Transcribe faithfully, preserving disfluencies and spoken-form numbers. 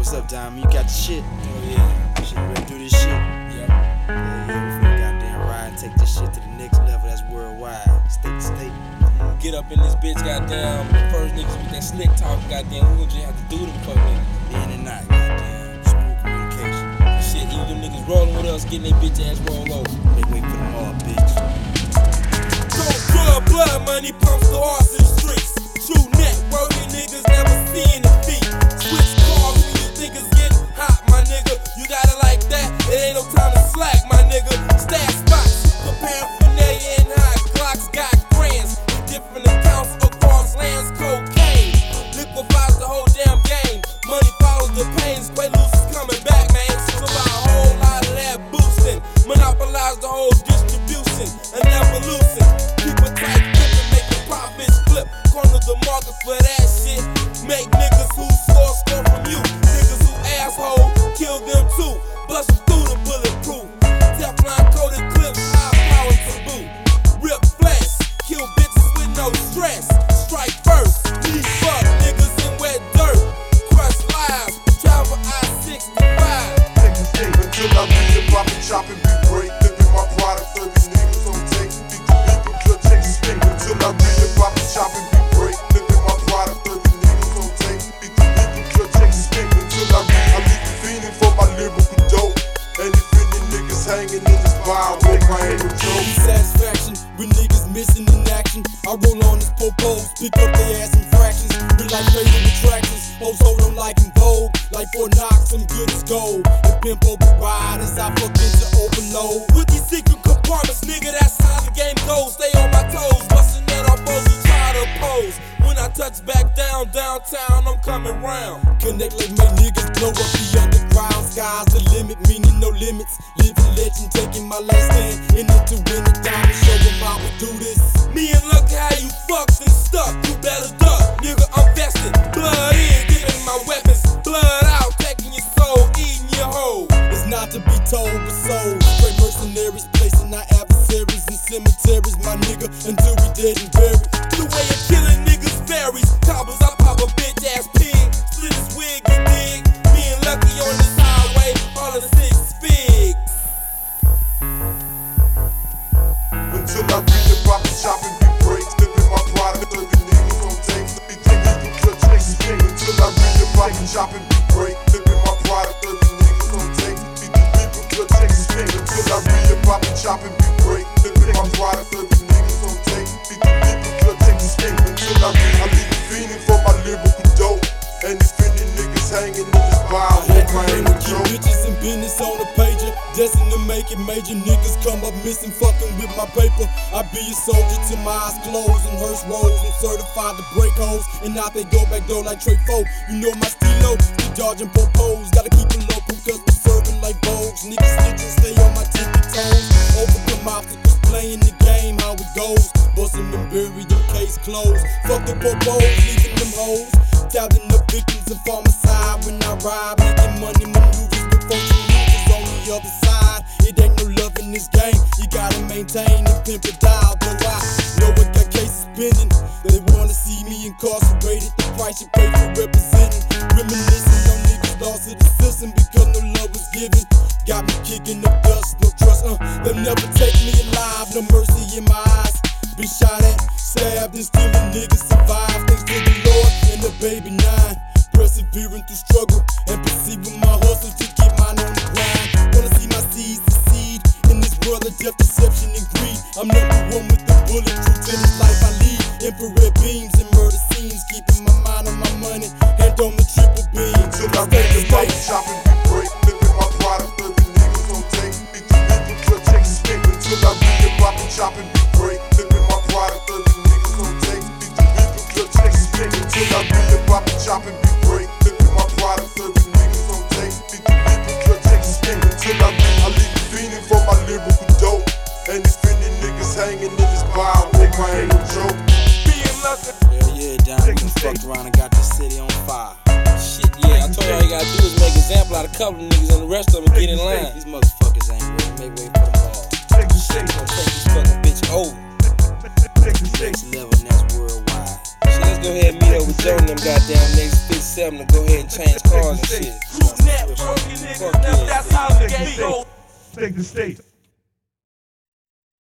what's up, Dom? You got the shit? Oh yeah. Shit, you ready to do this shit? Yep. Yeah, yeah, we finna goddamn ride and take this shit to the next level. That's worldwide, state to state. Get up in this bitch, goddamn. The first niggas with that slick talk, goddamn. We gonna just have to do them fuck niggas. In and night, goddamn. Smooth communication. Shit, even them niggas rolling with us, getting their bitch ass roll over. Make way for them all, bitch. Cold blood, blood money pumps the hearts in the streets. True networking niggas never seeing defeat. Switch cars when you think it's getting hot, my nigga. You got it like that, it ain't no time to slack, my nigga. Stash spots, preparing for and hot clocks, got grands. Different accounts across lands, cocaine. Liquefies the whole damn game. Money follows the pain, Square Loose is coming back, man. So buy a whole lot of that boosting. Monopolize the whole distribution and evolution. People tight gripping, make the profits flip. Corner the market for that shit. Make niggas who score, score from you. Niggas who asshole, kill them too. Bust them through the bulletproof. Teflon coated clips, high power taboo. Rip flesh, kill bitches with no stress. Strike first, leave fuck niggas in wet dirt. Crush lives, travel I sixty-five. Take the state until I reach the profit, chopping be great. Living my product, thirty niggas on tape. Beat the people, clutch, take the state until I reach the profit, chopping be great. Living my product, thirty niggas on tape. Beat the people, clutch, take the state until I reach. I leave the feeling for my lyrical dope. And if any niggas hanging in this bar, with my head with joke. Satisfaction with niggas missing in action. I roll on this popos, pick up their ass in fractions. Be like fatal attractions, hoes hold them like in Vogue. Like Fort Knox, I'm good as gold. And pimp over riders, I fuck into overload. With these secret compartments, nigga, that's how the game goes. Stay on my toes, bustin' at our foes who try to oppose. When I touch back down, downtown, I'm coming round. Connect like make niggas blow up the underground. Sky's the limit, meaning no limits. Living legend, taking my last stand. In it to win the diamond, show them how we do this. Me and look how you fucked and stuck. You better duck, nigga, I'm vested. Blood in, giving my weapons. Blood out, taking your soul, eating your hoe. It's not to be told, but sold. Straight mercenaries, placing our adversaries in cemeteries, my nigga, until we dead and buried. The way of killing niggas varies. Cobbles, I pop a bitch ass pig. Split his wig, you dig? Being lucky on this highway, all of the six figs. Until I reach the profit, chopping be breaks. Living my product, thirty niggas on tape. Beat the people, clutch, take the state until I reach the profit, chopping be break. Living my product, thirty niggas on tape. Beat the people, clutch, take the state until I reach the profit, chopping be break. Living my product, thirty niggas on tape. Beat the people, clutch, take the state until I reach. I leave the feeling for my lyrical dope. And if any niggas hanging in this bar, with my head with joke. Bitches and business on the pager, destined to make it major. Niggas come up missing, fucking with my paper. I be a soldier till my eyes closed and hearse rolls. I'm certified to break hoes, and out they go back door like Trey Foe. You know my stilo, we dodging popos. Gotta keep it local, cause we serving like Vogues. Niggas snitching, stay on my tippy toes. Overcome obstacles, playing the game, how it goes. Bustin' them buried, them case closed. Fuck the popos, leaving them hoes. Tapping the victims of homicide when I ride. Making money maneuvers with function movers on the other side. It ain't no love in this game. You gotta maintain and pimp it dial. Though I know I got cases pending. They wanna see me incarcerated. The price you pay for representing. Reminiscing on niggas lost to the system because no love was given. Got me kicking the dust, no trust, uh. They'll never take me alive. No mercy in my eyes. Been shot at, stabbed, and still the niggas survive. Thanks to the Lord and the baby nine. Persevering through struggle and perceiving my hustle to keep mine on the grind. Wanna see my seeds succeed in this world of death, deception, and greed. I'm number one with the bullet, true to this life I lead. Infrared beams and murder scenes, keeping my mind on my money, hand on the triple beam. Till I reach the profit, chopping be break. Living my product, thirty niggas on tape. Beat the people, clutch, take the state until I reach the profit, chopping be break. Living my product, thirty niggas on tape. Beat the people, clutch, take the state until I reach the profit, chopping be break. Living my product, thirty niggas on tape. Beat the people, clutch, take the state until I reach. I leave the feeling for my lyrical dope. And if any niggas hanging in this bar, with my head with joke. Being lucky. Hell yeah, Dom, we done fucked around and got this city on fire. Shit, yeah, I told you all you gotta do is make example out of a couple of niggas and the rest of them get in line. These motherfuckers ain't ready. Make way for them all. Take the Shit, state. gonna take this fucking bitch over. Take the state. Next level, and that's worldwide. Shit, let's go ahead and meet up with Joe and them goddamn next fit tell them to go ahead and change cars and shit. Group net, working niggas, that's how the game goes. Take the state.